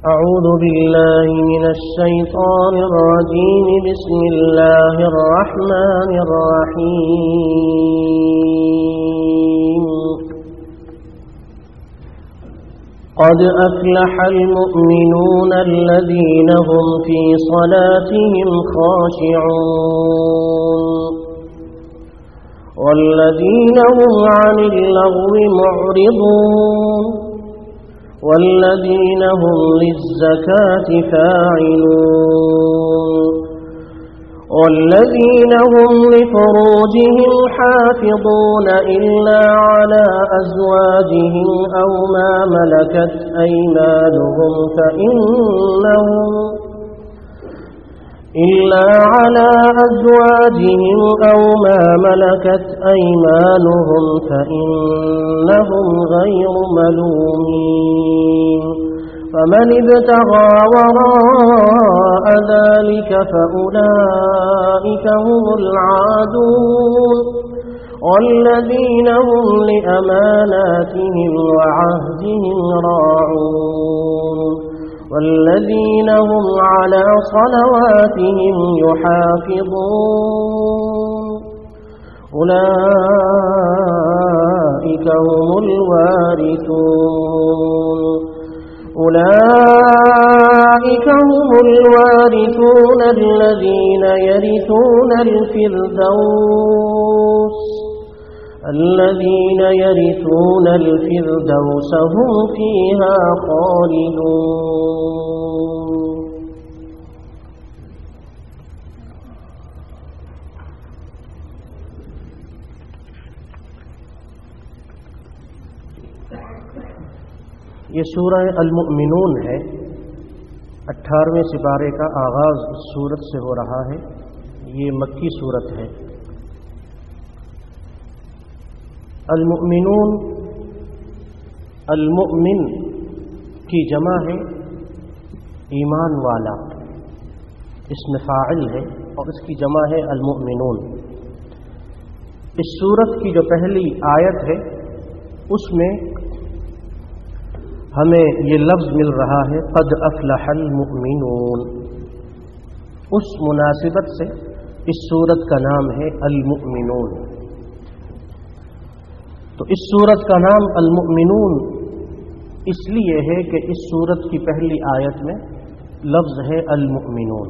أعوذ بالله من الشيطان الرجيم. بسم الله الرحمن الرحيم. قد أفلح المؤمنون الذين هم في صلاتهم خاشعون والذين هم عن اللغو معرضون والذين هم للزكاة فاعلون والذين هم لفروجهم حافظون إلا على أزواجهم أو ما ملكت أيمانهم فإنهم غير ملومين. فمن ابتغى وراء ذلك فأولئك هم العادون والذين هم لأماناتهم وعهدهم راعون والذين هم على صلواتهم يحافظون. أولئك هم الوارثون الذين يرثون الفردوس هم فيها خالدون. یہ سورہ المؤمنون ہے. 18ویں سپارے کا آغاز اس سورت سے ہو رہا ہے. یہ مکی سورت ہے. المؤمنون، المؤمن کی جمع ہے ایمان والا، اسم فاعل ہے اور اس کی جمع ہے المؤمنون. اس سورت کی جو پہلی آیت ہے اس میں ہمیں یہ لفظ مل رہا ہے قد افلح المؤمنون. اس مناسبت سے اس سورت کا نام ہے المؤمنون. تو اس سورت کا نام المؤمنون اس لیے ہے کہ اس سورت کی پہلی آیت میں لفظ ہے المؤمنون.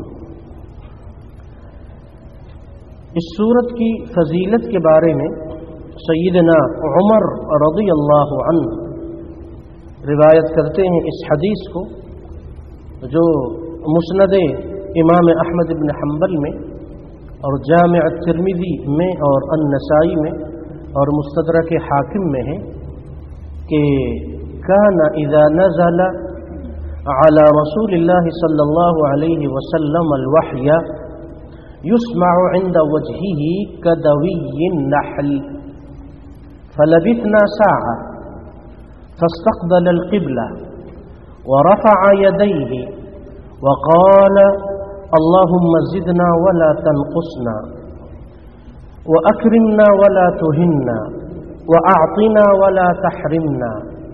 اس سورت کی فضیلت کے بارے میں سیدنا عمر رضی اللہ عنہ روایت کرتے ہیں اس حدیث کو، جو مسند امام احمد بن حنبل میں اور جامع الترمذی میں اور النسائی میں اور مستدرک حاکم میں ہے کہ کان اذا نزل على رسول اللہ صلی اللہ علیہ وسلم الوحی يسمع عند وجهه كدوي النحل فلبثنا ساعة فاستقبل القبلة ورفع يديه وقال اللهم زدنا ولا تنقصنا وأكرمنا ولا تهنا وأعطنا ولا تحرمنا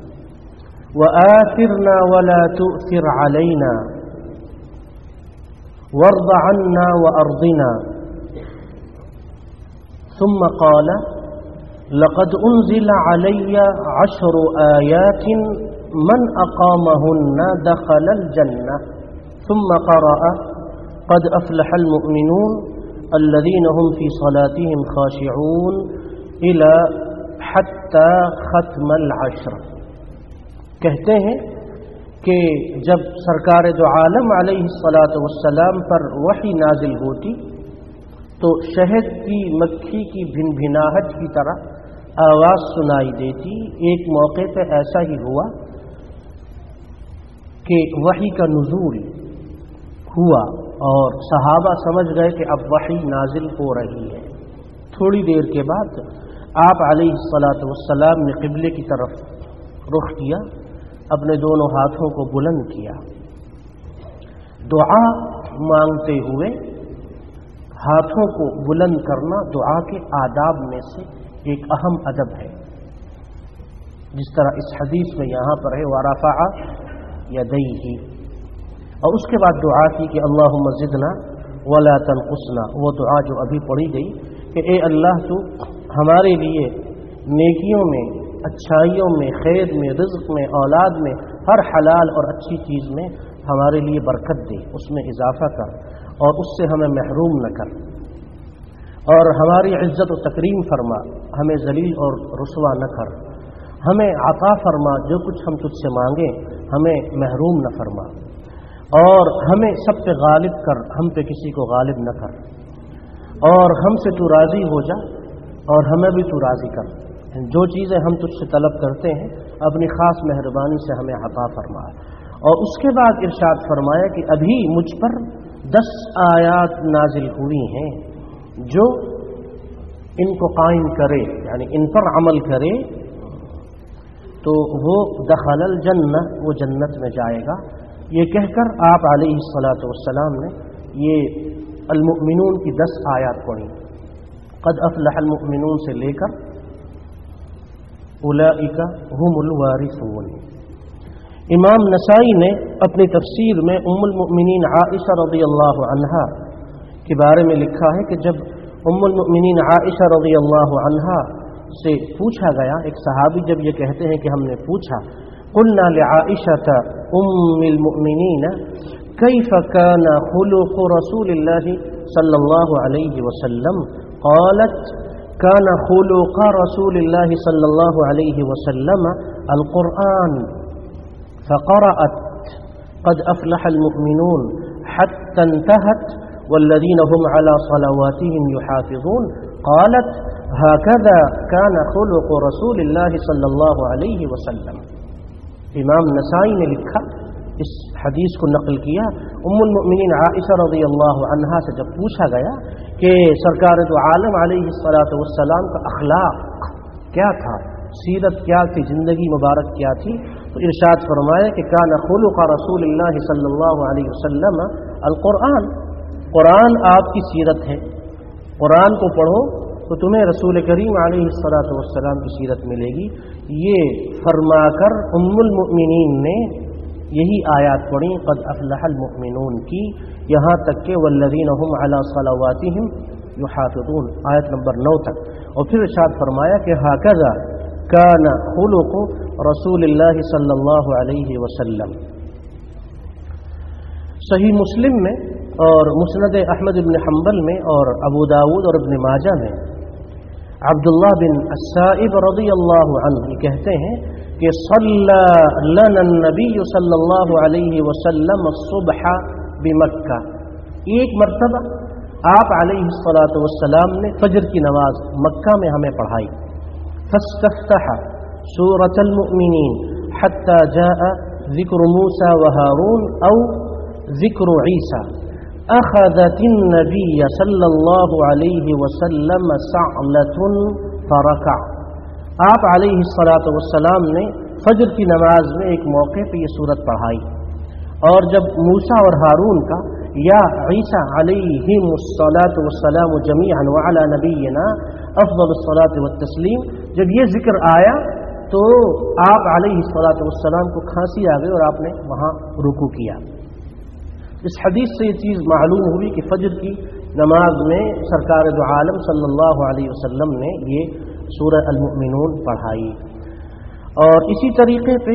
وآثرنا ولا تؤثر علينا وارض عنا وأرضنا. ثم قال لقد أنزل علي 10 آيات من أقامهن دخل الجنة. ثم قرأ قد أفلح المؤمنون الذين هم في صلاتهم خاشعون إلى حتى ختم العشر. کہتے ہیں کہ جب سرکار دو عالم علیہ الصلاۃ والسلام پر وحی نازل ہوتی تو شہد کی مکھی کی بھنبھناہٹ کی طرح آواز سنائی دیتی. ایک موقع پہ ایسا ہی ہوا کہ وحی کا نزول ہوا اور صحابہ سمجھ گئے کہ اب وحی نازل ہو رہی ہے. تھوڑی دیر کے بعد آپ علیہ الصلاۃ والسلام نے قبلے کی طرف رخ کیا، اپنے دونوں ہاتھوں کو بلند کیا، دعا مانگتے ہوئے. ہاتھوں کو بلند کرنا دعا کے آداب میں سے ایک اہم ادب ہے، جس طرح اس حدیث میں یہاں پر ہے وَرَفَعَ يَدَيْهِ، اور اس کے بعد دعا کی کہ اللہم زدنا ولا تنقصنا، وہ دعا جو ابھی پڑھی گئی کہ اے اللہ تو ہمارے لیے نیکیوں میں، اچھائیوں میں، خیر میں، رزق میں، اولاد میں، ہر حلال اور اچھی چیز میں ہمارے لیے برکت دے، اس میں اضافہ کر اور اس سے ہمیں محروم نہ کر، اور ہماری عزت و تکریم فرما، ہمیں ذلیل اور رسوا نہ کر، ہمیں عطا فرما، جو کچھ ہم تجھ سے مانگیں ہمیں محروم نہ فرما، اور ہمیں سب پہ غالب کر، ہم پہ کسی کو غالب نہ کر، اور ہم سے تو راضی ہو جا اور ہمیں بھی تو راضی کر، جو چیزیں ہم تجھ سے طلب کرتے ہیں اپنی خاص مہربانی سے ہمیں عطا فرما۔ اور اس کے بعد ارشاد فرمایا کہ ابھی مجھ پر 10 آیات نازل ہوئی ہیں، جو ان کو قائم کرے، یعنی ان پر عمل کرے تو وہ دخل الجنہ، وہ جنت میں جائے گا۔ یہ کہہ کر آپ علیہ الصلاۃ والسلام نے یہ المؤمنون کی 10 آیات پڑھی، قد افلح المؤمنون سے لے کر اولئک هم الوارثون۔ امام نسائی نے اپنی تفسیر میں ام المؤمنین عائشہ رضی اللہ عنہا کے بارے میں لکھا ہے کہ جب ام المؤمنین عائشہ رضی اللہ عنہا سے پوچھا گیا، ایک صحابی جب یہ کہتے ہیں کہ ہم نے پوچھا، قلنا لعائشہ ام المؤمنین کیف کان خلق رسول اللہ صلی اللہ علیہ وسلم، قالت كان خلق رسول الله صلى الله عليه وسلم القرآن، فقرأت قد أفلح المؤمنون حتى انتهت والذين هم على صلواتهم يحافظون، قالت هكذا كان خلق رسول الله صلى الله عليه وسلم۔ امام نسائی نے لکھا، اس حدیث کو نقل کیا، ام المؤمنین عائشہ رضی اللہ عنہا سے جب پوچھا گیا کہ سرکار دو عالم علیہ الصلاۃ والسلام کا اخلاق کیا تھا، سیرت کیا تھی، زندگی مبارک کیا تھی، تو ارشاد فرمایا کہ کان خلق رسول اللہ صلی اللہ علیہ وسلم القرآن، قرآن آپ کی سیرت ہے، قرآن کو پڑھو تو تمہیں رسول کریم علیہ الصلاۃ والسلام کی سیرت ملے گی۔ یہ فرما کر ام المؤمنین نے یہی آیات پڑھی قد افلح المؤمنون کی، یہاں تک کہ والذین هم علی صلواتہم یحافظون، آیت نمبر 9 تک، اور پھر ارشاد فرمایا کہ ھکذا کان خلق رسول اللہ صلی اللہ علیہ وسلم۔ صحیح مسلم میں اور مسند احمد بن حنبل میں اور ابو داود اور ابن ماجہ میں عبداللہ بن السائب رضی اللہ عنہ کہتے ہیں کہ صلی لنا النبی صلی اللہ علیہ وسلم الصبح بمکہ، ایک مرتبہ آپ علیہ الصلاۃ والسلام نے فجر کی نماز مکہ میں ہمیں پڑھائی، فاستفتح سورة المؤمنین حتی جاء ذکر موسیٰ وہارون او ذکر عیسیٰ، اخذت النبی صلی اللہ علیہ وسلم سعلۃ فرکع۔ آپ علیہ الصلاۃ والسلام نے فجر کی نماز میں ایک موقع پہ یہ سورت پڑھائی، اور جب موسیٰ اور ہارون کا یا عیسیٰ علیہم الصلاۃ والسلام جمیعا وعلی نبینا افضل الصلاۃ والتسلیم، جب یہ ذکر آیا تو آپ علیہ الصلاۃ والسلام کو کھانسی آ گئی اور آپ نے وہاں رکوع کیا۔ اس حدیث سے یہ چیز معلوم ہوئی کہ فجر کی نماز میں سرکار دو عالم صلی اللہ علیہ وسلم نے یہ سورہ المؤمنون پڑھائی۔ اور اسی طریقے پہ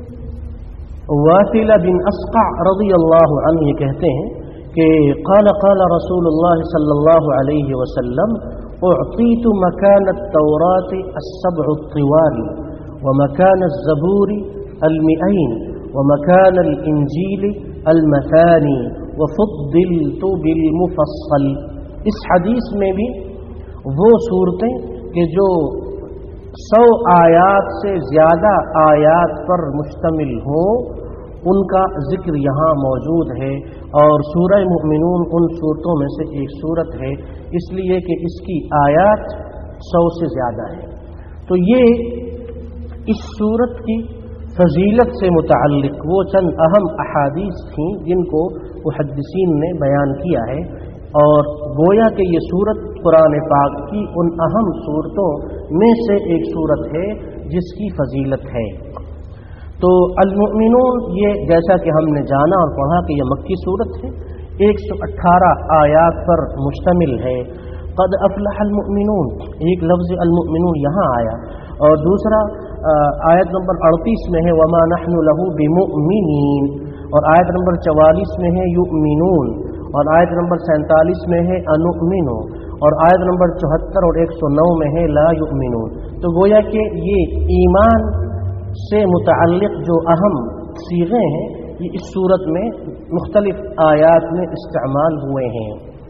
واثلہ بن اسقع رضی اللہ عنہ یہ کہتے ہیں کہ قال رسول اللہ صلی اللہ علیہ وسلم اعطیت مکان التوراۃ السبع الطوال ومکان الزبور المئین ومکان الانجیل المثانی وفضلت بالمفصل۔ اس حدیث میں بھی وہ صورتیں کہ جو 100 آیات سے زیادہ آیات پر مشتمل ہوں ان کا ذکر یہاں موجود ہے، اور سورہ مؤمنون ان صورتوں میں سے ایک صورت ہے، اس لیے کہ اس کی آیات 100 سے زیادہ ہیں۔ تو یہ اس صورت کی فضیلت سے متعلق وہ چند اہم احادیث تھیں جن کو محدثین نے بیان کیا ہے، اور گویا کہ یہ صورت قرآن پاک کی ان اہم صورتوں میں سے ایک صورت ہے جس کی فضیلت ہے۔ تو المؤمنون یہ جیسا کہ ہم نے جانا اور پڑھا کہ یہ مکی صورت ہے، 118 آیات پر مشتمل ہے۔ قد افلح المؤمنون، ایک لفظ المؤمنون یہاں آیا، اور دوسرا آیت نمبر 38 میں ہے وما نحن له بمؤمنین، اور آیت نمبر 44 میں ہے یؤمنون، اور آیت نمبر 47 میں ہے انؤمن، اور آیت نمبر 74 اور 109 میں ہے لا یؤمنون۔ تو گویا کہ یہ ایمان سے متعلق جو اہم صیغے ہیں یہ اس صورت میں مختلف آیات میں استعمال ہوئے ہیں۔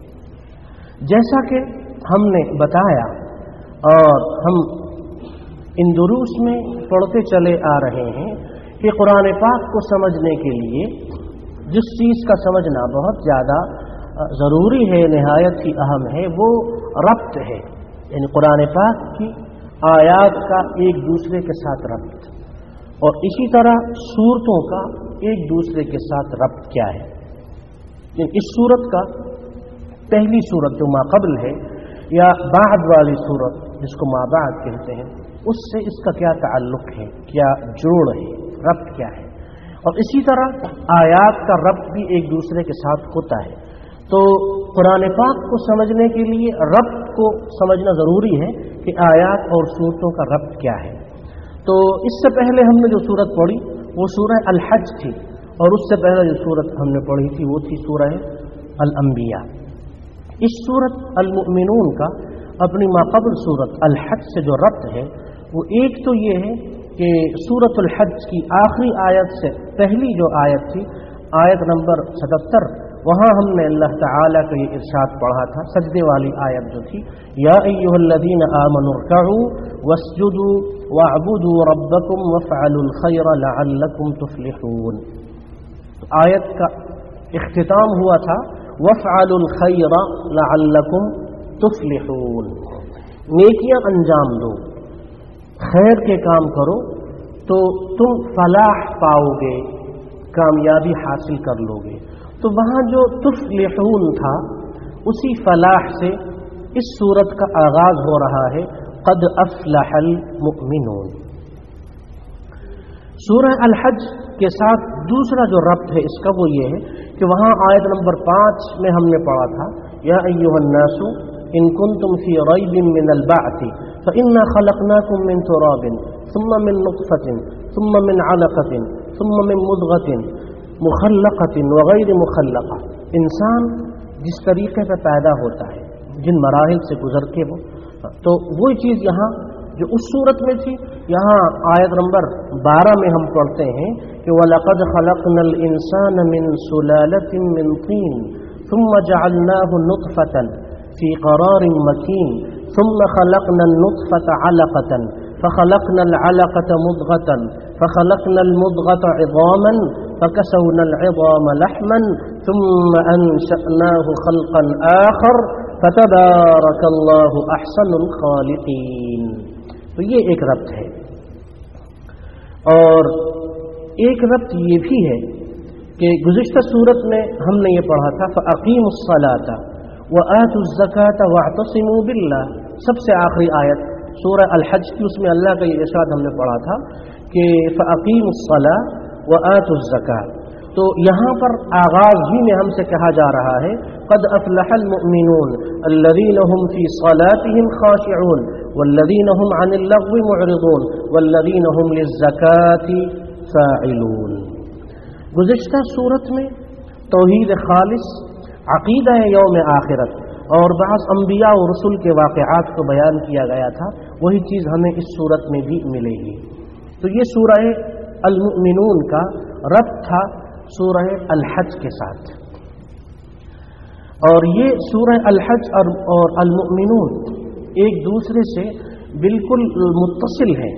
جیسا کہ ہم نے بتایا اور ہم ان دروس میں پڑھتے چلے آ رہے ہیں کہ قرآن پاک کو سمجھنے کے لیے جس چیز کا سمجھنا بہت زیادہ ضروری ہے، نہایت ہی اہم ہے، وہ ربط ہے، یعنی قرآن پاک کی آیات کا ایک دوسرے کے ساتھ ربط، اور اسی طرح صورتوں کا ایک دوسرے کے ساتھ ربط کیا ہے۔ یعنی اس صورت کا پہلی صورت جو ما قبل ہے یا بعد والی صورت جس کو ما بعد کہتے ہیں، اس سے اس کا کیا تعلق ہے، کیا جوڑ ہے، ربط کیا ہے، اور اسی طرح آیات کا ربط بھی ایک دوسرے کے ساتھ ہوتا ہے۔ تو قرآن پاک کو سمجھنے کے لیے ربط کو سمجھنا ضروری ہے کہ آیات اور صورتوں کا ربط کیا ہے۔ تو اس سے پہلے ہم نے جو صورت پڑھی وہ سورہ الحج تھی، اور اس سے پہلے جو صورت ہم نے پڑھی تھی وہ تھی سورہ الانبیاء۔ اس صورت المؤمنون کا اپنی ماقبل صورت الحج سے جو ربط ہے وہ ایک تو یہ ہے کہ سورۃ الحج کی آخری آیت سے پہلی جو آیت تھی، آیت نمبر 77، وہاں ہم نے اللہ تعالیٰ کا یہ ارشاد پڑھا تھا، سجدے والی آیت جو تھی، یا ایھا الذین آمنوا ارکعوا واسجدوا واعبدوا ربکم وافعلوا الخیر لعلکم تفلحون۔ آیت کا اختتام ہوا تھا وافعلوا الخیر لعلکم تفلحون، نیکیاں انجام دو، خیر کے کام کرو تو تم فلاح پاؤ گے، کامیابی حاصل کر لو گے۔ تو وہاں جو تفلحون تھا اسی فلاح سے اس صورت کا آغاز ہو رہا ہے، قد افلح المؤمنون۔ سورہ الحج کے ساتھ دوسرا جو ربط ہے اس کا وہ یہ ہے کہ وہاں آیت نمبر 5 میں ہم نے پڑھا تھا، یا ایھا الناس ان کنتم فی ریب من البعث فإنا خلقناکم من تراب ثم من نطفة ثم من علقة ثم من مضغة مخلقۃ وغیر مخلقہ۔ انسان جس طریقے سے پیدا ہوتا ہے، جن مراحل سے گزر کے تو وہی چیز یہاں جو اس صورت میں تھی، یہاں آیت نمبر 12 میں ہم پڑھتے ہیں کہ وَلَقَدْ خَلَقْنَا الْإِنسَانَ مِنْ سُلَالَةٍ مِنْ طِينٍ ثُمَّ جَعَلْنَاهُ نُطْفَةً فِي قَرَارٍ مَكِينٍ ثُمَّ خَلَقْنَا النُّطْفَةَ عَلَقَةً فخلقنا العلقة مضغة فخلقنا المضغة عظاما فكسونا العظام لحما ثم أنشأناه خلقا آخر فتبارك الله أحسن الخالقين۔ تو یہ ایک ربط ہے، اور ایک ربط یہ بھی ہے کہ گزشتہ صورت میں ہم نے یہ پڑھا تھا فأقیموا الصلاة وآتوا الزکاة واعتصموا باللہ، سب سے آخری آیت سورہ الحج کی، اس میں اللہ کا یہ ارشاد ہم نے پڑھا تھا کہ فَأَقِيمُوا الصَّلَاةَ وَآتُوا الزَّكَاةَ۔ تو یہاں پر آغاز ہی میں ہم سے کہا جا رہا ہے قد افلح المؤمنون الذین هم فی صلاتهم خاشعون والذین هم عن اللغو معرضون والذین هم للزکاة فاعلون۔ گزشتہ صورت میں توحید خالص، عقیدہ یوم آخرت اور بعض انبیاء و رسول کے واقعات کو بیان کیا گیا تھا، وہی چیز ہمیں اس صورت میں بھی ملے گی۔ تو یہ سورہ المؤمنون کا ربط تھا سورہ الحج کے ساتھ، اور یہ سورہ الحج اور المؤمنون ایک دوسرے سے بالکل متصل ہیں،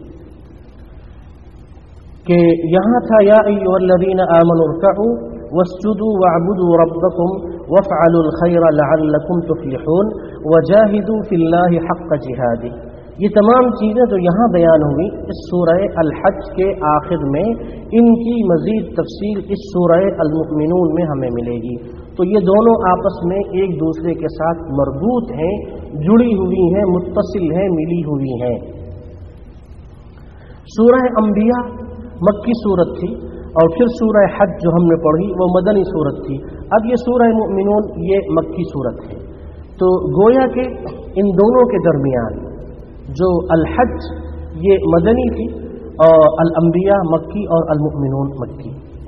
کہ یہاں تھا یا ایھا الذین آمنوا ارکعوا واسجدوا واعبدوا ربکم وافعلوا الخیر لعلکم تفلحون وجاہدوا فی اللہ حق جہادہ۔ یہ تمام چیزیں جو یہاں بیان ہوئی اس سورہ الحج کے آخر میں، ان کی مزید تفصیل اس سورہ المؤمنون میں ہمیں ملے گی۔ تو یہ دونوں آپس میں ایک دوسرے کے ساتھ مربوط ہیں، جڑی ہوئی ہیں، متصل ہیں، ملی ہوئی ہیں۔ سورہ انبیاء مکی صورت تھی، اور پھر سورہ حج جو ہم نے پڑھی وہ مدنی صورت تھی. اب یہ سورہ مؤمنون یہ مکی صورت ہے. تو گویا کہ ان دونوں کے درمیان جو الحج یہ مدنی تھی اور الانبیاء مکی اور المؤمنون مکی.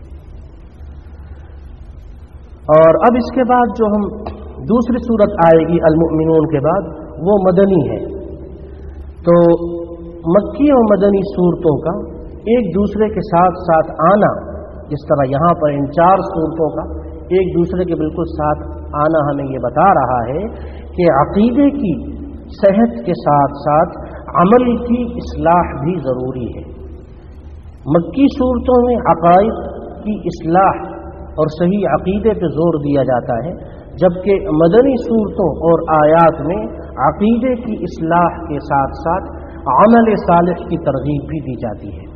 اور اب اس کے بعد جو ہم دوسری صورت آئے گی المؤمنون کے بعد وہ مدنی ہے. تو مکی اور مدنی صورتوں کا ایک دوسرے کے ساتھ ساتھ آنا، جس طرح یہاں پر ان 4 صورتوں کا ایک دوسرے کے بالکل ساتھ آنا ہمیں یہ بتا رہا ہے کہ عقیدے کی صحت کے ساتھ ساتھ عمل کی اصلاح بھی ضروری ہے. مکی صورتوں میں عقائد کی اصلاح اور صحیح عقیدے پہ زور دیا جاتا ہے، جبکہ مدنی صورتوں اور آیات میں عقیدے کی اصلاح کے ساتھ ساتھ عمل صالح کی ترغیب بھی دی جاتی ہے.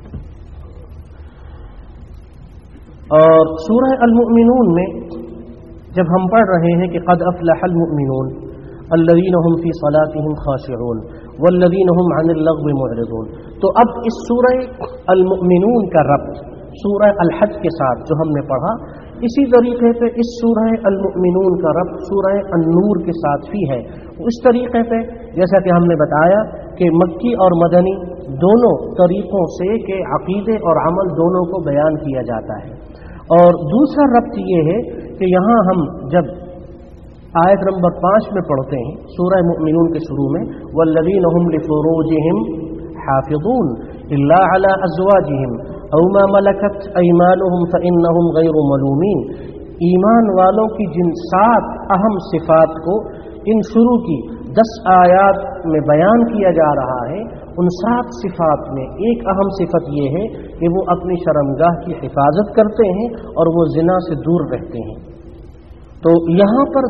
اور سورہ المؤمنون میں جب ہم پڑھ رہے ہیں کہ قد افلح المؤمنون الذین هم فی صلاتهم خاشعون والذین هم عن اللغو معرضون، تو اب اس سورہ المؤمنون کا ربط سورہ الحج کے ساتھ جو ہم نے پڑھا، اسی طریقے پہ اس سورہ المؤمنون کا ربط سورہ النور کے ساتھ بھی ہے. اس طریقے پہ جیسا کہ ہم نے بتایا کہ مکی اور مدنی دونوں طریقوں سے کہ عقیدے اور عمل دونوں کو بیان کیا جاتا ہے. اور دوسرا ربط یہ ہے کہ یہاں ہم جب آیت نمبر 5 میں پڑھتے ہیں سورہ مؤمنون کے شروع میں والذین هم لفروجهم حافظون الا علی ازواجهم او ما ملکت ایمانهم فانهم غیر ملومین، ایمان والوں کی جن 7 اہم صفات کو ان شروع کی 10 آیات میں بیان کیا جا رہا ہے، ان 7 صفات میں ایک اہم صفت یہ ہے کہ وہ اپنی شرمگاہ کی حفاظت کرتے ہیں اور وہ زنا سے دور رہتے ہیں. تو یہاں پر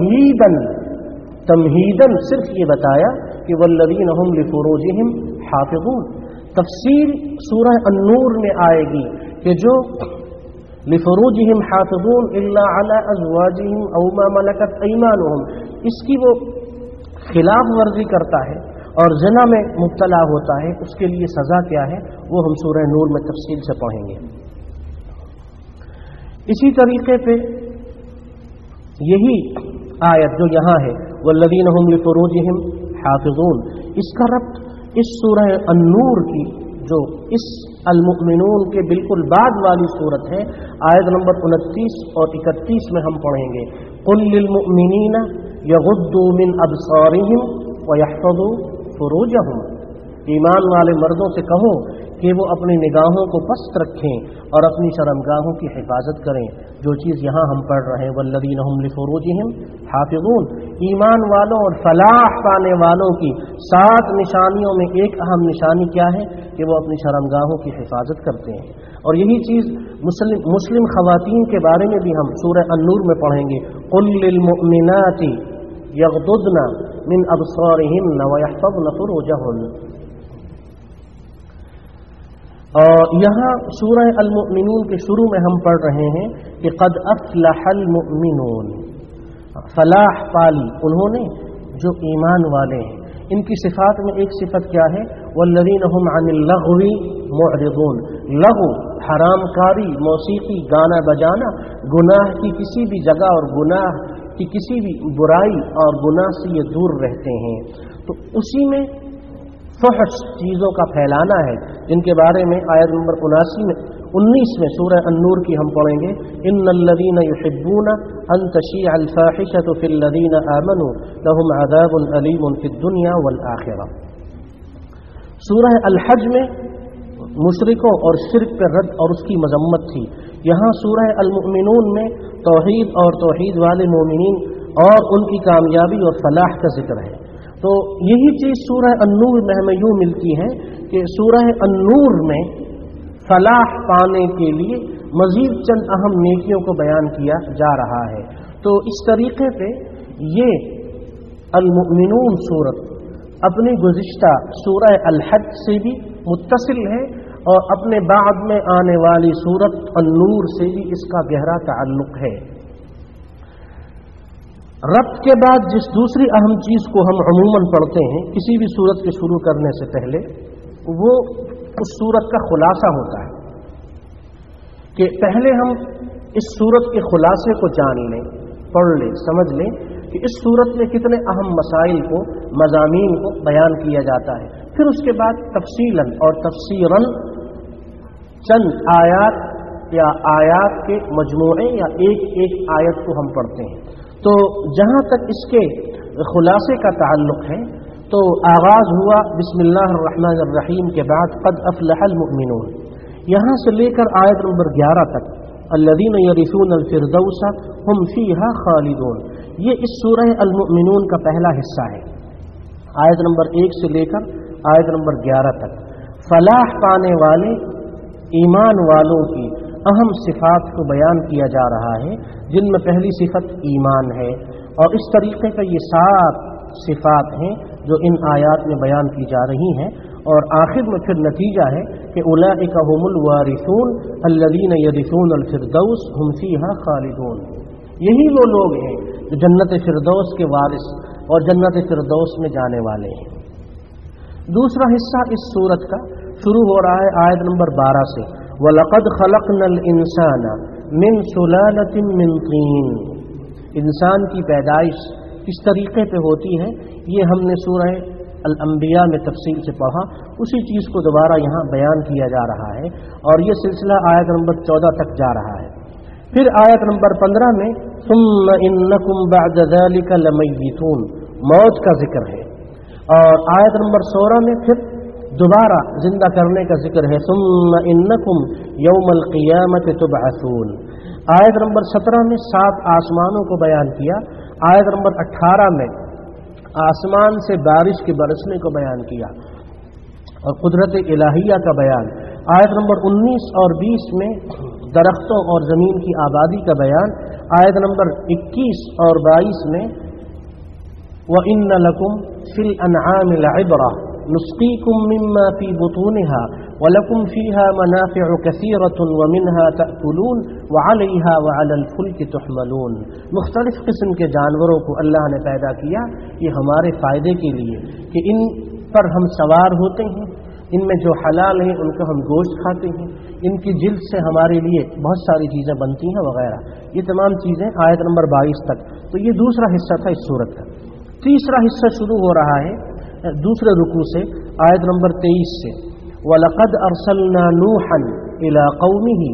تمہیدن صرف یہ بتایا کہ والذین هم لفروجهم حافظون. تفصیل سورہ النور میں آئے گی کہ جو لفروجهم حافظون الا علی ازواجهم او ما ملکت ایمانهم، اس کی وہ خلاف ورزی کرتا ہے اور زنا میں مبتلا ہوتا ہے، اس کے لیے سزا کیا ہے وہ ہم سورہ نور میں تفصیل سے پڑھیں گے. اسی طریقے پہ یہی آیت جو یہاں ہے والذین هم لفروجهم حافظون، اس کا ربط اس سورہ النور کی جو اس المؤمنون کے بالکل بعد والی صورت ہے، آیت نمبر 29 اور 31 میں ہم پڑھیں گے قل للمؤمنین یغضوا من ابصارهم ویحفظوا فروجهم، ایمان والے مردوں سے کہو کہ وہ اپنی نگاہوں کو پست رکھیں اور اپنی شرمگاہوں کی حفاظت کریں. جو چیز یہاں ہم پڑھ رہے ہیں والذین هم لفروجهم حافظون، ایمان والوں اور فلاح پانے والوں کی 7 نشانیوں میں ایک اہم نشانی کیا ہے کہ وہ اپنی شرمگاہوں کی حفاظت کرتے ہیں. اور یہی چیز مسلم خواتین کے بارے میں بھی ہم سورہ النور میں پڑھیں گے قل للمؤمنات یغضضن من ابصارهن ويحفظن فروجهن. اور یہاں سورہ المؤمنون کے شروع میں ہم پڑھ رہے ہیں کہ قد افلح المؤمنون، فلاح پالی انہوں نے جو ایمان والے ہیں. ان کی صفات میں ایک صفت کیا ہے والذین هم عن اللغو معرضون، لغو حرام کاری، موسیقی، گانا بجانا، گناہ کی کسی بھی جگہ اور گناہ کی کسی بھی برائی اور گناہ سے یہ دور رہتے ہیں. تو اسی میں فحش چیزوں کا پھیلانا ہے جن کے بارے میں آیت نمبر 19 میں سورہ النور کی ہم پڑھیں گے ان الذین یحبون ان تشیع الفاحشة فی الذین آمنوا لهم عذاب علیم فی الدنیا والآخرہ. سورہ الحج میں مشرکوں اور شرک پر رد اور اس کی مذمت تھی. یہاں سورہ المؤمنون میں توحید اور توحید والے مومنین اور ان کی کامیابی اور فلاح کا ذکر ہے. تو یہی چیز سورہ النور میں ہمیں یوں ملتی ہے کہ سورہ النور میں فلاح پانے کے لیے مزید چند اہم نیکیوں کو بیان کیا جا رہا ہے. تو اس طریقے پہ یہ المؤمنون سورت اپنی گزشتہ سورہ الحج سے بھی متصل ہے اور اپنے بعد میں آنے والی سورت النور سے بھی اس کا گہرا تعلق ہے. ربط کے بعد جس دوسری اہم چیز کو ہم عموماً پڑھتے ہیں کسی بھی سورت کے شروع کرنے سے پہلے وہ उस सूरत का खुलासा होता है कि पहले हम इस सूरत के खुलासे को जान लें, पढ़ लें, समझ लें कि इस सूरत में कितने अहम मसाइल को, मज़ामीन को बयान किया जाता है। फिर उसके बाद तफसीलन और तफसीरन चंद आयात या आयात के मजमूए या एक एक आयत को हम पढ़ते हैं। तो जहाँ तक इसके खुलासे का ताल्लुक़ है तो आगाज़ हुआ बिस्मिल्लाहिर रहमानिर रहीम के बाद क़द अफ़लहल मुमिनून, यहाँ से लेकर आयत नंबर 11 तक अल्लज़ीना यरिसूनल फ़िरदौस हुम फ़ीहा ख़ालिदून, ये इस सूरह अल मुमिनून का पहला हिस्सा है। आयत नंबर 1 से लेकर आयत नंबर 11 तक फलाह पाने वाले ईमान वालों की अहम सिफात को बयान किया जा रहा है, जिनमें पहली सिफत ईमान है। और इस तरीके का ये 7 सिफात हैं जो इन आयात में बयान की जा रही हैं। और आखिर में फिर नतीजा है कि उलाइका हुमुल वारिसून अल्लज़ीना यरिसूनल फ़िरदौस हुम फ़ीहा ख़ालिदून, यही वो लोग हैं जो जन्नत फ़िरदौस के वारिस और जन्नत फ़िरदौस में जाने वाले हैं। दूसरा हिस्सा इस सूरत का शुरू हो रहा है आयत नंबर 12 से, वलक़द ख़लक़नल इंसाना मिन सुलालतिन मिन तीन, इंसान की पैदाइश किस तरीके पे होती है ये हमने सूरह अल-अंबिया में तफसील से पढ़ा, उसी चीज़ को दोबारा यहाँ बयान किया जा रहा है और ये सिलसिला आयत नंबर 14 तक जा रहा है। फिर आयत नंबर 15 में सुम्मा इन्नकुम बअद ज़ालिका लमय्यितून, मौत का जिक्र है। और आयत नंबर 16 में फिर दोबारा जिंदा करने का जिक्र है, सुम्मा इन्नकुम यौमल क़ियामति तुबअसून। आयत नंबर 17 में 7 आसमानों को बयान किया। आयत नंबर 18 में आसमान से बारिश के बरसने को बयान किया और कुदरत इलाहिया का बयान। आयत नंबर 19 और 20 में दरख्तों और ज़मीन की आबादी का बयान। आयत नंबर 21 और 22 में व इन्न लकुम फिल अनआमि लइब्रा नुस्क़ीकुम मिम्मा फी बुतूनिहा व लकुम फ़ीहा मनाफ़िउ कसीरतुन व मिन्हा तअकुलून व अलैहा व अलल फुल्कि तुहमलून। मुख्तलिफ़ किस्म के जानवरों को अल्लाह ने पैदा किया, ये हमारे फ़ायदे के लिए कि इन पर हम सवार होते हैं, इनमें जो हलाल है उनका हम गोश्त खाते हैं, इनकी जिल्द से हमारे लिए बहुत सारी चीज़ें बनती हैं वगैरह, ये तमाम चीज़ें आयत नंबर 22 तक। तो ये दूसरा हिस्सा था इस सूरत का। तीसरा हिस्सा शुरू हो रहा है दूसरे रुकू से आयत नंबर 23 से, वलक़द अरसलना नूहन इला क़ौमिही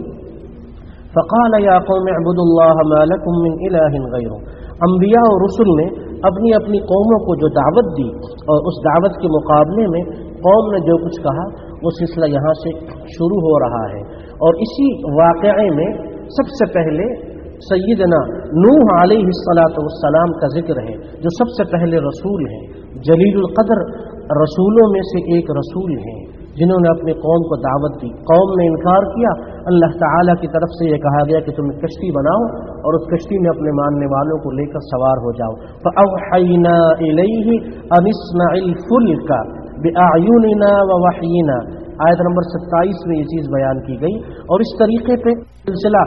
फ़क़ाल या क़ौम अअ्बुदुल्लाह मा लकुम मिन इलाहिन ग़ैरुह। अंबिया और रसूल ने अपनी अपनी कौमों को जो दावत दी और उस दावत के मुकाबले में कौम ने जो कुछ कहा वो सिलसिला यहाँ से शुरू हो रहा है। और इसी वाक़े में सबसे पहले सय्यदना नूह अलैहिस्सलातु वस्सलाम का जिक्र है, जो सबसे पहले रसूल हैं, जलीलुल क़द्र रसूलों में से एक रसूल हैं, जिन्होंने अपने कौम को दावत दी। कौम ने इनकार किया, अल्लाह ताला की तरफ से ये कहा गया कि तुम कश्ती बनाओ और उस कश्ती में अपने मानने वालों को लेकर सवार हो जाओ। फ़अवहयना इलैहि अन इस्नइल फुल्का बिअअयुनिना व वहयिना, आयत नंबर 27 में ये चीज़ बयान की गई। और इस तरीके पे सिलसिला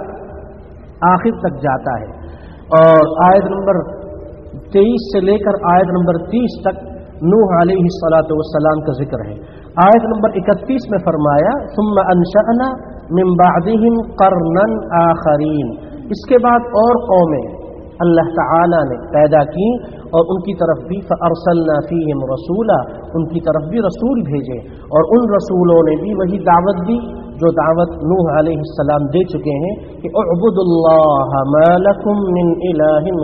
आखिर तक जाता है और आयत नंबर 23 से लेकर आयत नंबर 30 तक नूह अलैहिस्सलातु वस्सलाम का जिक्र है। आयत नंबर 31 में फरमाया सुम्मा अंशअना मिन बअदिहिम क़र्नन आखरीन, इसके बाद और कौमें अल्लाह ताला ने पैदा की और उनकी तरफ भी फ़अरसलना फ़ीहिम रसूला, उनकी तरफ भी रसूल भेजे और उन रसूलों ने भी वही दावत दी जो दावत नूह अलैहिस्सलाम दे चुके हैं कि उअ्बुदुल्लाह मा लकुम मिन इलाहिन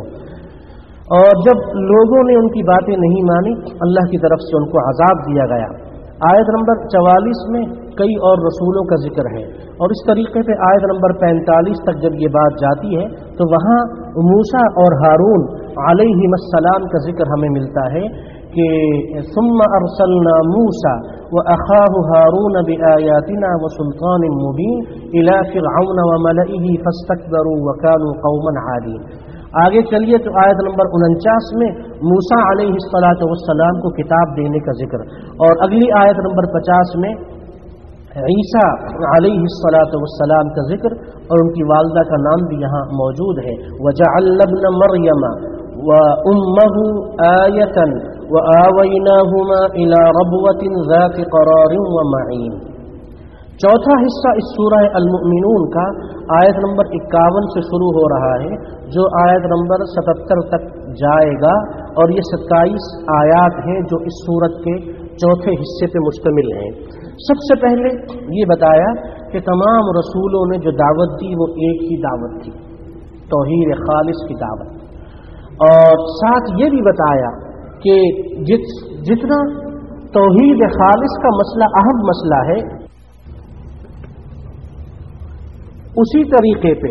ग़ैरुह। और जब लोगों ने उनकी बातें नहीं मानी, अल्लाह की तरफ से उनको अज़ाब दिया गया। आयत नंबर 44 में कई और रसूलों का जिक्र है और इस तरीके पे आयत नंबर 45 तक जब ये बात जाती है तो वहाँ मूसा और हारून अलैहिस्सलाम का जिक्र हमें मिलता है कि सुम्मा अरसलना मूसा व अखाहु हारून बिआयातिना व सुल्तानिन मुबीन इला फ़िरऔन व मलइही फस्तकबरू व कानू कौमन आलीन। आगे चलिए तो आयत नंबर 49 में मूसा अलैहिस्सलातु वस्सलाम को किताब देने का जिक्र और अगली आयत नंबर 50 में ईसा अलैहिस्सलातु वस्सलाम का जिक्र और उनकी वालदा का नाम भी यहाँ मौजूद है। वजअलना इब्न मरियम व उम्महु आयतन وآویناہما الی ربوۃ ذات قرار ومعین۔ چوتھا حصہ اس سورہ المؤمنون کا آیت نمبر 51 سے شروع ہو رہا ہے، جو آیت نمبر 77 تک جائے گا، اور یہ 27 آیات ہیں جو اس سورت کے چوتھے حصے پہ مشتمل ہیں۔ سب سے پہلے یہ بتایا کہ تمام رسولوں نے جو دعوت دی وہ ایک ہی دعوت تھی، توحید خالص کی دعوت، اور ساتھ یہ بھی بتایا کہ جتنا توحید خالص کا مسئلہ اہم مسئلہ ہے، اسی طریقے پہ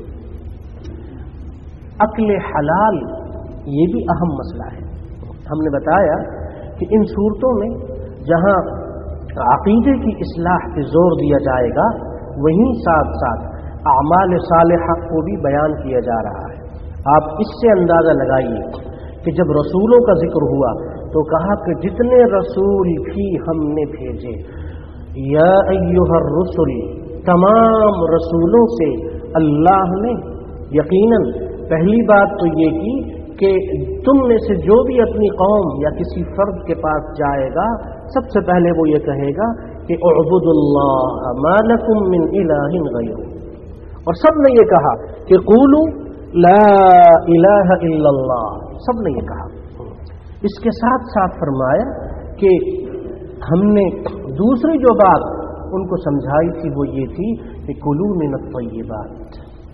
عقل حلال یہ بھی اہم مسئلہ ہے۔ ہم نے بتایا کہ ان صورتوں میں جہاں عقیدے کی اصلاح پہ زور دیا جائے گا، وہیں ساتھ ساتھ اعمال صالحہ کو بھی بیان کیا جا رہا ہے۔ آپ اس سے اندازہ لگائیے کہ جب رسولوں کا ذکر ہوا تو کہا کہ جتنے رسول بھی ہم نے بھیجے، یا ایھا الرسل، تمام رسولوں سے اللہ نے یقیناً پہلی بات تو یہ کی کہ تم میں سے جو بھی اپنی قوم یا کسی فرد کے پاس جائے گا، سب سے پہلے وہ یہ کہے گا کہ اعبدوا اللہ ما لکم من الہ غیرہ، اور سب نے یہ کہا کہ قولوا لا الہ الا اللہ، سب نے یہ کہا۔ اس کے ساتھ ساتھ فرمایا کہ ہم نے دوسری جو بات ان کو سمجھائی تھی وہ یہ تھی کہ کلوا من الطیبات،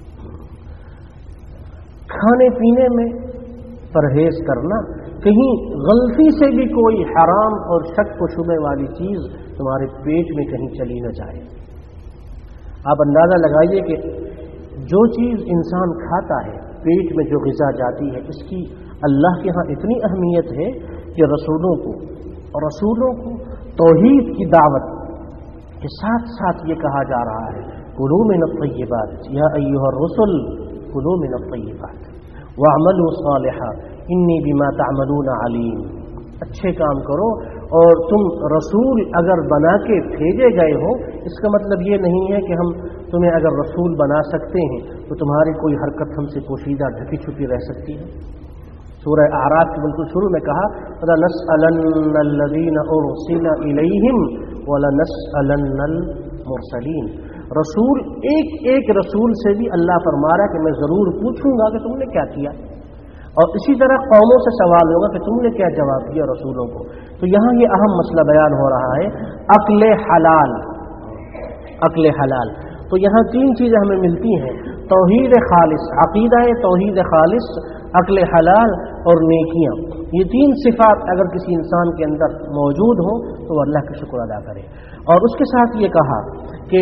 کھانے پینے میں پرہیز کرنا، کہیں غلطی سے بھی کوئی حرام اور شک و شبہ والی چیز تمہارے پیٹ میں کہیں چلی نہ جائے۔ آپ اندازہ لگائیے کہ جو چیز انسان کھاتا ہے، پیٹ میں جو غذا جاتی ہے، اس کی اللہ کے ہاں اتنی اہمیت ہے کہ رسولوں کو توحید کی دعوت کے ساتھ ساتھ یہ کہا جا رہا ہے کلوا من الطیبات یا ایھا الرسل کلوا من الطیبات واعملوا صالحا انی بما تعملون علیم۔ اچھے کام کرو، اور تم رسول اگر بنا کے بھیجے گئے ہو، اس کا مطلب یہ نہیں ہے کہ ہم تمہیں اگر رسول بنا سکتے ہیں تو تمہاری کوئی حرکت ہم سے پوشیدہ ڈھکی چھپی رہ سکتی ہے۔ سورہ اعراف کے بالکل شروع میں کہا لَنَسْأَلَنَّ الَّذِينَ أُرْسِلَ إِلَيْهِمْ وَلَنَسْأَلَنَّ الْمُرْسَلِينَ۔ رسول ایک رسول سے بھی اللہ فرما رہا ہے کہ میں ضرور پوچھوں گا کہ تم نے کیا کیا، اور اسی طرح قوموں سے سوال ہوگا کہ تم نے کیا جواب دیا رسولوں کو۔ تو یہاں یہ اہم مسئلہ بیان ہو رہا ہے، عقل حلال۔ عقل حلال تو یہاں تین چیزیں ہمیں ملتی ہیں، توحید خالص، عقیدہ توحید خالص، عقل حلال اور نیکیاں۔ یہ تین صفات اگر کسی انسان کے اندر موجود ہوں تو وہ اللہ کا شکر ادا کرے۔ اور اس کے ساتھ یہ کہا کہ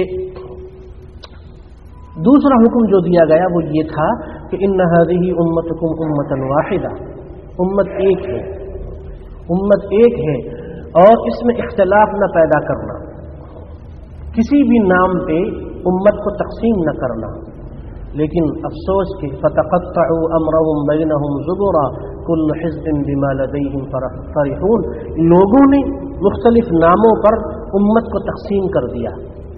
دوسرا حکم جو دیا گیا وہ یہ تھا کہ ان هذه امتکم امۃ واحدہ، امت ایک ہے، امت ایک ہے، اور اس میں اختلاف نہ پیدا کرنا، کسی بھی نام پہ امت کو تقسیم نہ کرنا۔ لیکن افسوس کہ فتقطعوا امرهم بینہم زبرا کل حزب بما لدیہم فرحون، لوگوں نے مختلف ناموں پر امت کو تقسیم کر دیا،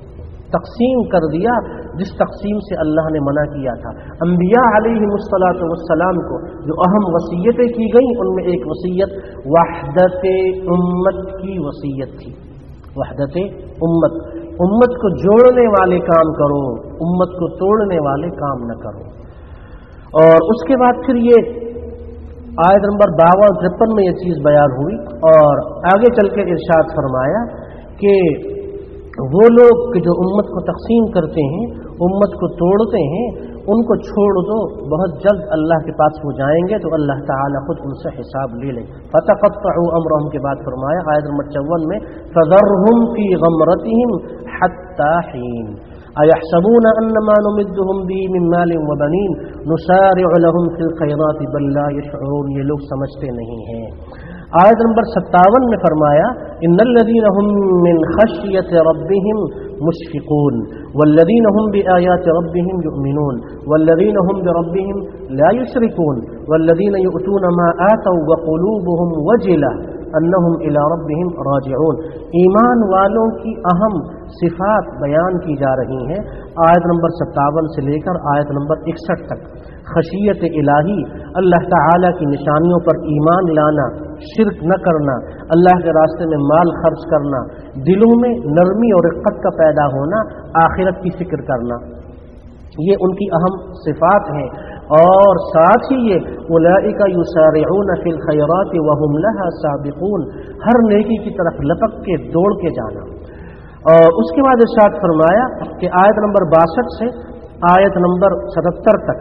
جس تقسیم سے اللہ نے منع کیا تھا۔ انبیاء علیہم السلام کو جو اہم وصیتیں کی گئیں، ان میں ایک وصیت وحدت امت کی وصیت تھی۔ وحدت امت کو جوڑنے والے کام کرو، امت کو توڑنے والے کام نہ کرو۔ اور اس کے بعد پھر یہ آیت نمبر 52-53 میں یہ چیز بیان ہوئی، اور آگے چل کے ارشاد فرمایا کہ وہ لوگ کہ جو امت کو تقسیم کرتے ہیں، امت کو توڑتے ہیں، ان کو چھوڑ دو، بہت جلد اللہ کے پاس وہ جائیں گے تو اللہ تعالیٰ خود ان سے حساب لے لیں۔ فتقطعوا امرهم کے بعد فرمایا آیت نمبر 54 میں فذرهم فی غمرتهم حتی حین ایحسبون انما نمدهم به من مال وبنین نسارع لهم فی الخیرات بل لا یشعرون، یہ لوگ سمجھتے نہیں ہیں۔ آیت نمبر 57 میں فرمایا ان الذین هم من خشیۃ ربهم مشفقون والذین هم بآیات ربهم یؤمنون والذین هم بربهم لا یشرکون والذین یؤتون ما آتوا وقلوبهم وجلة انہم الی ربهم راجعون۔ ایمان والوں کی اہم صفات بیان کی جا رہی ہیں آیت نمبر 57 سے لے کر آیت نمبر 61 تک۔ خشیت الہی، اللہ تعالی کی نشانیوں پر ایمان لانا، شرک نہ کرنا، اللہ کے راستے میں مال خرچ کرنا، دلوں میں نرمی اور رقت کا پیدا ہونا، آخرت کی فکر کرنا، یہ ان کی اہم صفات ہیں۔ اور ساتھ ہی یہ اولئک یسارعون فی الخیرات وہم لہا سابقون، ہر نیکی کی طرف لپک کے دوڑ کے جانا۔ اور اس کے بعد ارشاد فرمایا کہ آیت نمبر 62 سے آیت نمبر 77 تک،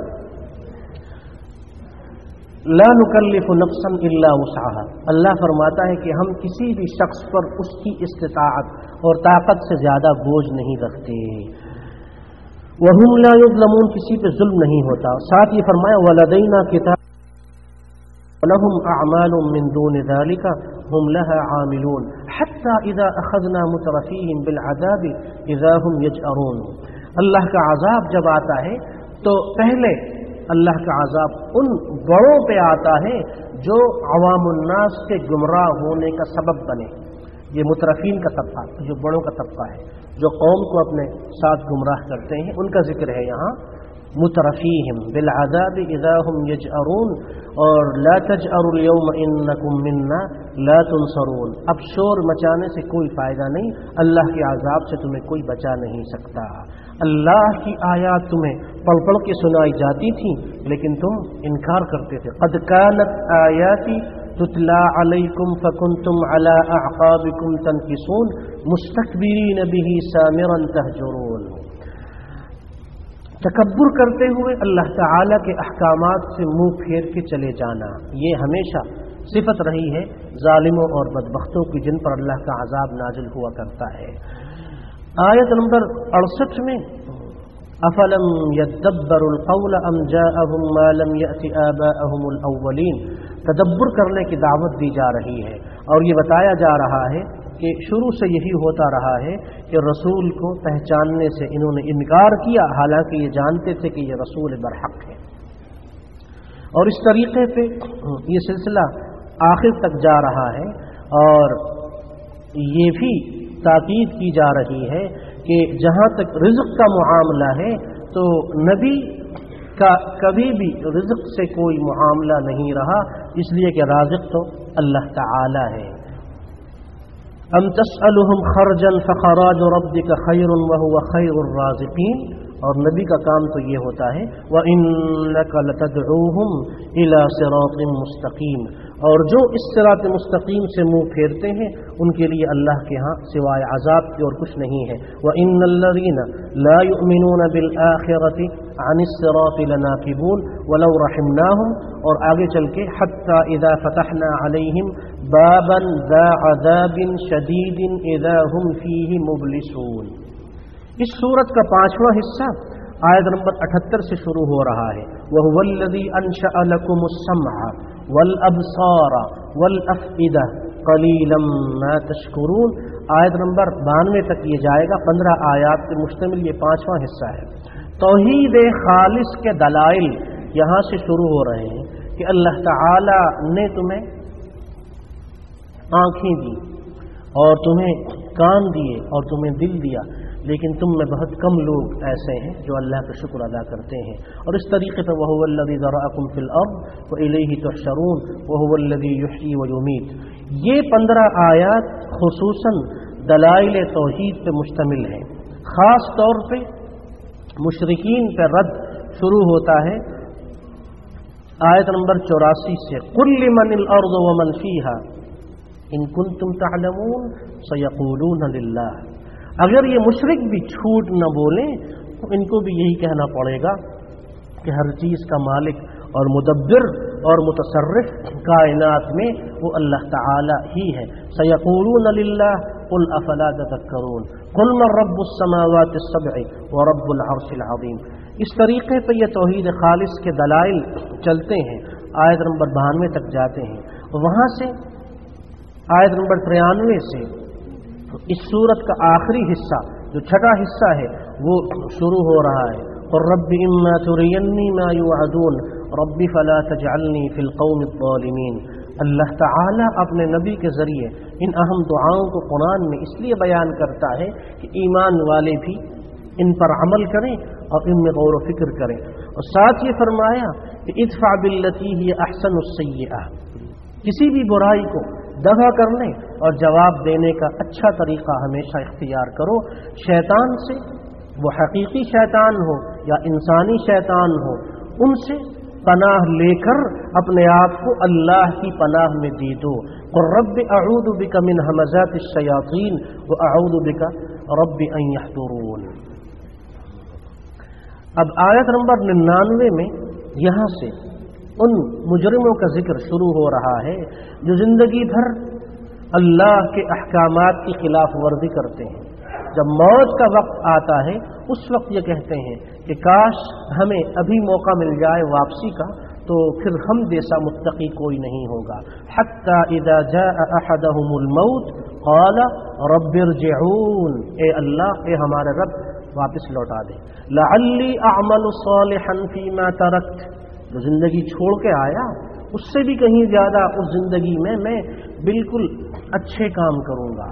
لا نکلف نفسا الا وسعها، اللہ فرماتا ہے کہ ہم کسی بھی شخص پر اس کی استطاعت اور طاقت سے زیادہ بوجھ نہیں رکھتے۔ وہم لا یظلمون، کسی پہ ظلم نہیں ہوتا۔ ساتھ یہ فرمایا ولدینا کتاب لهم اعمال من دون ذلك هم لها عاملون حتى اذا اخذنا مترفيهم بالعذاب اذا هم يجأرون، اللہ کا عذاب جب آتا ہے تو پہلے اللہ کا عذاب ان بڑوں پہ آتا ہے جو عوام الناس کے گمراہ ہونے کا سبب بنے۔ یہ مترفین کا طبقہ، جو بڑوں کا طبقہ ہے، جو قوم کو اپنے ساتھ گمراہ کرتے ہیں، ان کا ذکر ہے یہاں۔ مترفیہم بالعذاب اذا هم یجأرون، اور لا تجأروا اليوم انکم منا لا تنصرون، اب شور مچانے سے کوئی فائدہ نہیں، اللہ کے عذاب سے تمہیں کوئی بچا نہیں سکتا۔ اللہ کی آیات تمہیں پڑھ پڑھ کے سنائی جاتی تھی لیکن تم انکار کرتے تھے۔ قد كانت آیاتی تتلا علیکم فکنتم علی اعقابکم تنکسون مستکبرین به سامرا تہجرون، تکبر کرتے ہوئے اللہ تعالی کے احکامات سے منہ پھیر کے چلے جانا، یہ ہمیشہ صفت رہی ہے ظالموں اور بدبختوں کی، جن پر اللہ کا عذاب نازل ہوا کرتا ہے۔ آیت نمبر 68 میں افلم یدبروا القول ام جاءهم ما لم یأت آباءهم الاولین، تدبر کرنے کی دعوت دی جا رہی ہے، اور یہ بتایا جا رہا ہے کہ شروع سے یہی ہوتا رہا ہے کہ رسول کو پہچاننے سے انہوں نے انکار کیا، حالانکہ یہ جانتے تھے کہ یہ رسول برحق ہے۔ اور اس طریقے پہ یہ سلسلہ آخر تک جا رہا ہے، اور یہ بھی تاکید کی جا رہی ہے کہ جہاں تک رزق کا معاملہ ہے تو نبی کا کبھی بھی رزق سے کوئی معاملہ نہیں رہا، اس لیے کہ رازق تو اللہ تعالی ہے۔ ام تسألهم خرجا فخراج ربك خیر وهو خیر الرازقین، اور نبی کا کام تو یہ ہوتا ہے وَإِنَّكَ لَتَدْعُوهُمْ إِلَى صِرَاطٍ مُسْتَقِيمٍ، اور جو اس صراط مستقیم سے منہ پھیرتے ہیں ان کے لیے اللہ کے ہاں سوائے عذاب کے اور کچھ نہیں ہے۔ وَإِنَّ الَّذِينَ لَا يُؤْمِنُونَ بِالْآخِرَةِ عَنِ الصِّرَاطِ لَنَاكِبُونَ وَلَوْ رَحِمْنَاهُمْ، اور آگے چل کے حَتَّى إِذَا فَتَحْنَا عَلَيْهِمْ بَابًا ذَا عَذَابٍ شَدِيدٍ إِذَا هُمْ فِيهِ مُبْلِسُونَ۔ اس سورت کا 5واں حصہ آیت نمبر 78 سے شروع ہو رہا ہے۔ وَهُوَ الَّذِي أَنشَأَ لَكُمُ السَّمْعَ وَالْأَبْصَارَ وَالْأَفْئِدَةَ قَلِيلًا مَا تَشْكُرُونَ، آیت نمبر 92 تک یہ جائے گا، 15 آیات پر مشتمل یہ 5واں حصہ ہے۔ توحید خالص کے دلائل یہاں سے شروع ہو رہے ہیں کہ اللہ تعالی نے تمہیں آنکھیں دی اور تمہیں کان دیے اور تمہیں دل دیا، لیکن تم میں بہت کم لوگ ایسے ہیں جو اللہ کا شکر ادا کرتے ہیں۔ اور اس طریقے پر وَهُوَ الَّذِي ذَرَأَكُمْ فِي الْأَرْضِ وَإِلَيْهِ تُحْشَرُونَ وَهُوَ الَّذِي يُحْيِي وَيُمِيتُ، یہ 15 آیات خصوصاً دلائل توحید پہ مشتمل ہیں۔ خاص طور پہ مشرکین پہ رد شروع ہوتا ہے آیت نمبر 84 سے، قُلْ لِمَنِ الْأَرْضُ وَمَنْ فِيهَا إِن كُنتُمْ تَعْلَمُونَ سَيَقُولُونَ لِلَّهِ، اگر یہ مشرک بھی جھوٹ نہ بولیں تو ان کو بھی یہی کہنا پڑے گا کہ ہر چیز کا مالک اور مدبر اور متصرف کائنات میں وہ اللہ تعالی ہی ہے۔ سیقولون للہ قل افلا تذکرون قل من رب السماوات السبع ورب العرش العظیم۔ اس طریقے پہ یہ توحید خالص کے دلائل چلتے ہیں، آیت نمبر 92 تک جاتے ہیں، وہاں سے آیت نمبر 93 سے اس سورت کا آخری حصہ جو چھٹا حصہ ہے وہ شروع ہو رہا ہے۔ قل رب اما ترینی ما یوعدون رب فلا تجعلنی فی القوم الظالمین، اللہ تعالیٰ اپنے نبی کے ذریعے ان اہم دعاؤں کو قرآن میں اس لیے بیان کرتا ہے کہ ایمان والے بھی ان پر عمل کریں اور ان میں غور و فکر کریں۔ اور ساتھ یہ فرمایا کہ ادفع باللتی ہی احسن السیئہ، किसी भी बुराई को दफा करने और जवाब देने का अच्छा तरीका हमेशा इख्तियार करो। शैतान से, वो हकीकी शैतान हो या इंसानी शैतान हो, उनसे पनाह लेकर अपने आप को अल्लाह की पनाह में दे दो। और रब्बि अऊदु बिका मिन हमज़ातिश शयातीन व अऊदु बिका रब्बि अन यहदुरून। अब आयत नंबर 99 में यहाँ से उन मुजरिमों का जिक्र शुरू हो रहा है जो जिंदगी भर अल्लाह के अहकामात की खिलाफ वर्जी करते हैं। जब मौत का वक्त आता है उस वक्त ये कहते हैं कि काश हमें अभी मौका मिल जाए वापसी का, तो फिर हम जैसा मुत्तकी कोई नहीं होगा। हत्ता इज़ा जाअ अहदहुमुल मौत क़ाला रब्बिरजिऊन, ए अल्लाह, ए हमारे रब, वापस लौटा दे। लअल्ली अअमलु सालिहन फीमा तरक्त, जो जिंदगी छोड़ के आया उससे भी कहीं ज्यादा उस जिंदगी में मैं बिल्कुल अच्छे काम करूंगा।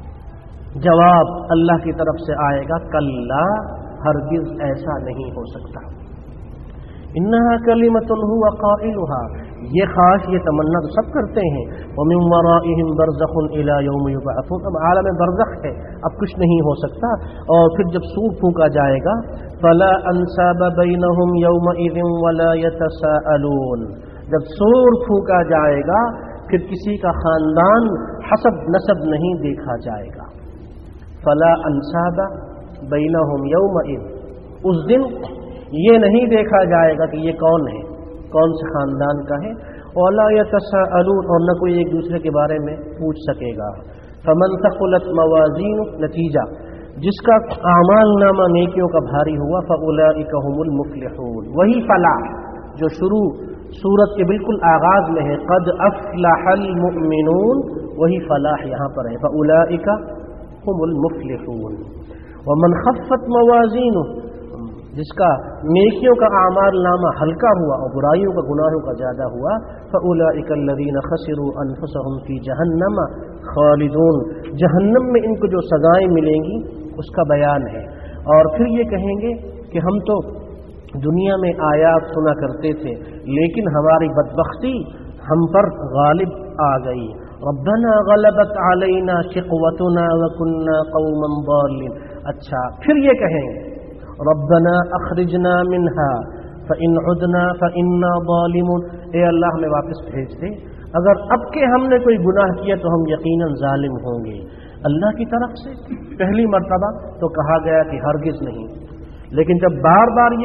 जवाब अल्लाह की तरफ से आएगा, कल्ला, हरगिज ऐसा नहीं हो सकता। इन्नहा कलिमतुन हुवा क़ाइलुहा, ये ख्वाहिश, ये तमन्ना तो सब करते हैं। व मिन वराइहिम बरज़खुन इला यौम युबअसून, अब आलम बरज़ख है, अब कुछ नहीं हो सकता। और फिर जब सूर फूंका जाएगा, फला अंसाब बैनहुम यौमइज़िन वला यतसाअलून, जब सूर फूंका जाएगा फिर किसी का खानदान हसब नसब नहीं देखा जाएगा। फला अंसाब बैनहुम यौमइज़, उस दिन ये नहीं देखा जाएगा कि ये कौन है, कौन से खानदान का है। वला यतसाअलून, और न कोई एक दूसरे के बारे में पूछ सकेगा। फमन थक़ुलत मवाज़ीनु, नतीजा जिसका आमाल नामा नेकियों का भारी हुआ, फ़उलाइका हुमुल मुफ़्लिहून, वही फलाह जो शुरू सूरत के बिल्कुल आगाज में है, क़द अफ़लहल मुमिनून, वही फलाह यहाँ पर है, फ़उलाइका हुमुल मुफ़्लिहून। वमन ख़फ़्फ़त मवाज़ीनु, जिसका नेकियों का आमाल नामा हल्का हुआ और बुराइयों का, गुनाहों का ज़्यादा हुआ, फ़उलाइका अल्लज़ीना ख़सिरू अनफुसहुम फ़ी जहन्नम खालिदून, जहन्नम में इनको जो सजाएं मिलेंगी उसका बयान है। और फिर ये कहेंगे कि हम तो दुनिया में आयात सुना करते थे, लेकिन हमारी बदबख्ती हम पर गालिब आ गई। रब्बना गलबत अलैना शिक़वतुना व कुन्ना क़ौमन ज़ालिमीन। अच्छा, फिर ये कहेंगे रब्बना अखरिजना मिन्हा फ़इन उदना फ़इन्ना ज़ालिमून, ए अल्लाह हमें वापस भेज दे, अगर अब के हमने कोई गुनाह किया तो हम यकीनन जालिम होंगे। अल्लाह की तरफ से पहली मर्तबा तो कहा गया कि हरगिज नहीं, लेकिन जब बार बार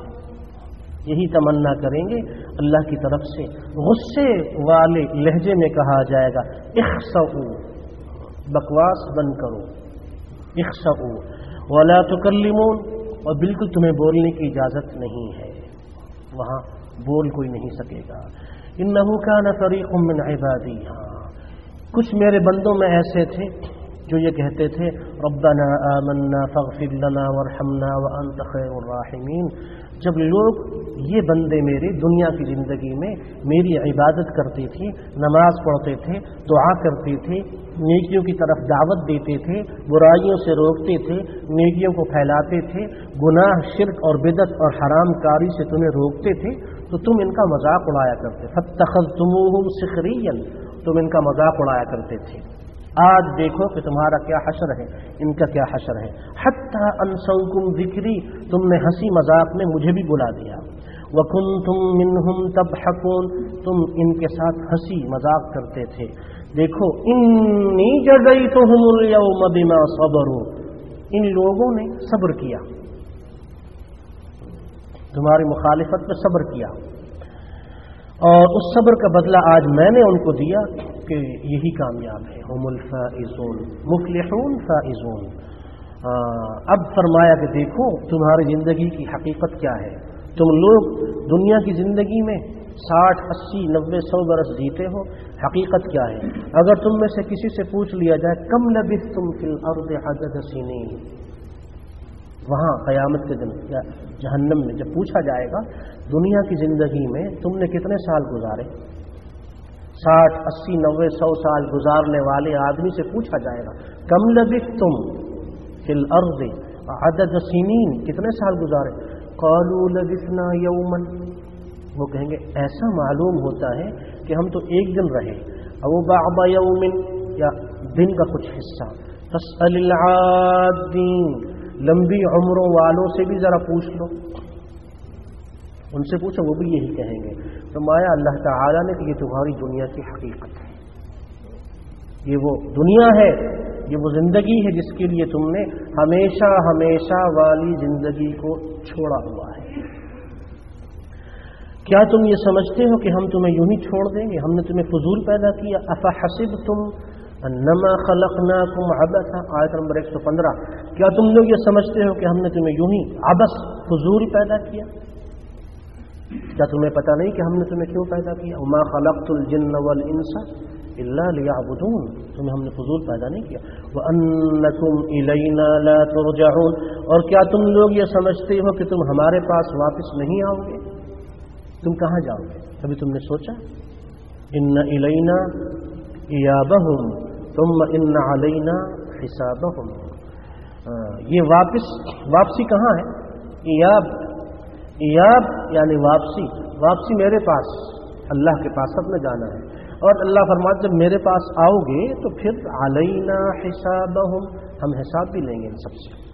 यही तमन्ना करेंगे, अल्लाह की तरफ से गुस्से वाले लहजे में कहा जाएगा, इख्सऊ, बकवास बंद करो, इख्सऊ वला तुकल्लिमून, और बिल्कुल तुम्हें बोलने की इजाजत नहीं है, वहां बोल कोई नहीं सकेगा। इन्नहु कान फरीक़ुम मिन इबादी, कुछ मेरे बंदों में ऐसे थे जो ये कहते थे, रब्बना आमन्ना फ़ग़फ़िर लना वरहमना व अंत खैरुर राहिमीन। जब लोग, ये बंदे मेरे दुनिया की ज़िंदगी में मेरी इबादत करते थे, नमाज पढ़ते थे, दुआ करते थे, नेकियों की तरफ दावत देते थे, बुराइयों से रोकते थे, नेकियों को फैलाते थे, गुनाह, शिर्क और बिदत और हराम कारी से तुम्हें रोकते थे, तो तुम इनका मजाक उड़ाया करते। फत्तख़ज़्तुमूहुम सिख़रिय्यन, तुम इनका मजाक उड़ाया करते थे। आज देखो कि तुम्हारा क्या हशर है, इनका क्या हशर है। हत्ता अनसौकुम ज़िक्री, तुमने हंसी मजाक में मुझे भी बुला दिया। वकुन्तुम मिनहुम तबहकून, तुम इनके साथ हंसी मजाक करते थे। देखो, इन्नी जज़ैतुहुमुल यौम बिमा सबरू, इन लोगों ने सब्र किया, तुम्हारी मुखालिफत में सब्र किया, और उस सब्र का बदला आज मैंने उनको दिया कि यही कामयाब है। हुमुल फाइज़ून, मुफ़्लिहून फाइज़ून। अब फरमाया कि देखो तुम्हारी ज़िंदगी की हकीकत क्या है। तुम लोग दुनिया की ज़िंदगी में 60, 80, 90, 100 बरस जीते हो, हकीकत क्या है। अगर तुम में से किसी से पूछ लिया जाए, कम लबिस्थुम फिल अर्ज़ि अदद सिनीन, वहाँ क़यामत के दिन या जहन्नम में जब पूछा जाएगा, दुनिया की ज़िंदगी में तुमने कितने साल गुजारे, 60, 80, 90, 100 साल गुजारने वाले आदमी से पूछा जाएगा, कम लबिस्थुम फिल अर्ज़ि अदद सिनीन, कितने साल गुजारे। क़ालू लबिस्ना यौमन, वो कहेंगे ऐसा मालूम होता है کہ ہم تو ایک دن رہے، او بعض یوم یا دن کا کچھ حصہ، فاسأل العادین، لمبی عمروں والوں سے بھی ذرا پوچھ لو، ان سے پوچھو وہ بھی یہی کہیں گے۔ فرمایا اللہ تعالیٰ نے کہ یہ تمہاری دنیا کی حقیقت ہے، یہ وہ دنیا ہے، یہ وہ زندگی ہے جس کے لیے تم نے ہمیشہ ہمیشہ والی زندگی کو چھوڑا ہوا ہے۔ کیا تم یہ سمجھتے ہو کہ ہم تمہیں یوں ہی چھوڑ دیں گے؟ ہم نے تمہیں فضول پیدا کیا۔ افحسبتم انما خلقناکم عبثا، آیت نمبر 115۔ کیا تم لوگ یہ سمجھتے ہو کہ ہم نے تمہیں یوں ہی عبث فضول پیدا کیا؟ کیا تمہیں پتہ نہیں کہ ہم نے تمہیں کیوں پیدا کیا؟ وما خلقت الجن والانس الا لیعبدون، تمہیں ہم نے فضول پیدا نہیں کیا۔ وانکم الینا لا ترجعون، اور کیا تم لوگ یہ سمجھتے ہو کہ تم ہمارے پاس واپس نہیں آؤ گے؟ تم کہاں جاؤ گے؟ کبھی تم نے سوچا؟ ان الینا ایابہم ثم ان علینا حسابہم، یہ واپسی کہاں ہے؟ ایاب یعنی واپسی میرے پاس، اللہ کے پاس اب میں جانا ہے۔ اور اللہ فرماتا جب میرے پاس آؤ گے تو پھر علینا حسابہم، ہم حساب بھی لیں گے ان سب سے۔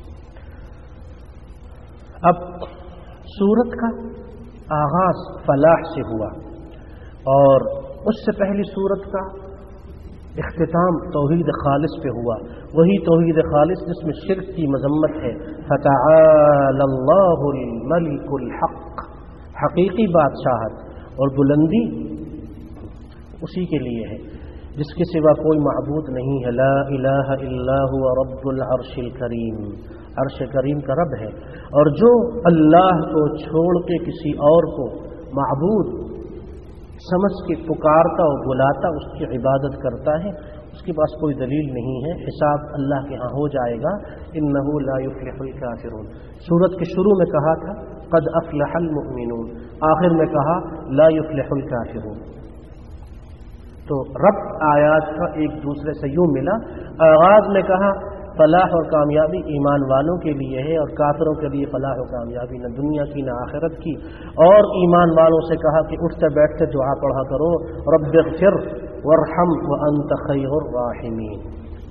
اب سورت کا آغاز فلاح سے ہوا، اور اس سے پہلی سورت کا اختتام توحید خالص پہ ہوا، وہی توحید خالص جس میں شرک کی مذمت ہے۔ فتعالی اللہ الملک الحق، حقیقی بادشاہت اور بلندی اسی کے لیے ہے جس کے سوا کوئی معبود نہیں ہے۔ لا الہ الا هو رب العرش الکریم، عرش کریم کا رب ہے، اور جو اللہ کو چھوڑ کے کسی اور کو معبود سمجھ کے پکارتا اور بلاتا، اس کی عبادت کرتا ہے، اس کے پاس کوئی دلیل نہیں ہے، حساب اللہ کے ہاں ہو جائے گا۔ انہ لا یفلح الکافرون، سورت کے شروع میں کہا تھا قد افلح المؤمنون، آخر میں کہا لا یفلح الکافرون۔ تو رب آیات کا ایک دوسرے سے یوں ملا، آغاز میں کہا فلاح اور کامیابی ایمان والوں کے لیے ہے، اور کافروں کے لیے فلاح و کامیابی نہ دنیا کی نہ آخرت کی، اور ایمان والوں سے کہا کہ اٹھتے بیٹھتے دعا پڑھا کرو رب اغفر وارحم وانت خیر الراحمین۔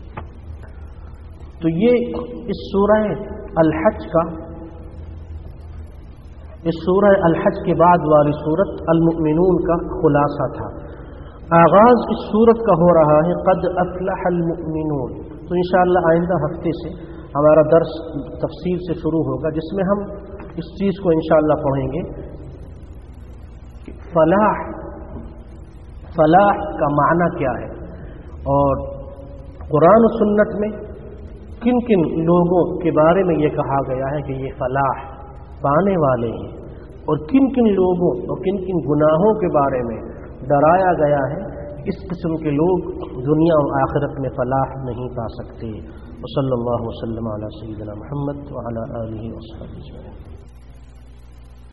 تو یہ اس سورہ الحج کے بعد والی سورت المؤمنون کا خلاصہ تھا۔ آغاز اس سورت کا ہو رہا ہے قد افلح المؤمنون۔ تو انشاءاللہ آئندہ ہفتے سے ہمارا درس تفصیل سے شروع ہوگا، جس میں ہم اس چیز کو انشاءاللہ پڑھیں گے کہ فلاح کا معنی کیا ہے، اور قرآن و سنت میں کن کن لوگوں کے بارے میں یہ کہا گیا ہے کہ یہ فلاح پانے والے ہیں، اور کن کن لوگوں اور کن کن گناہوں کے بارے میں ڈرایا گیا ہے اس قسم کے لوگ دنیا و آخرت میں فلاح نہیں پا سکتے۔ وصلی اللہ وسلم علی سیدنا محمد وعلی آلہ وصحبہ اجمعین۔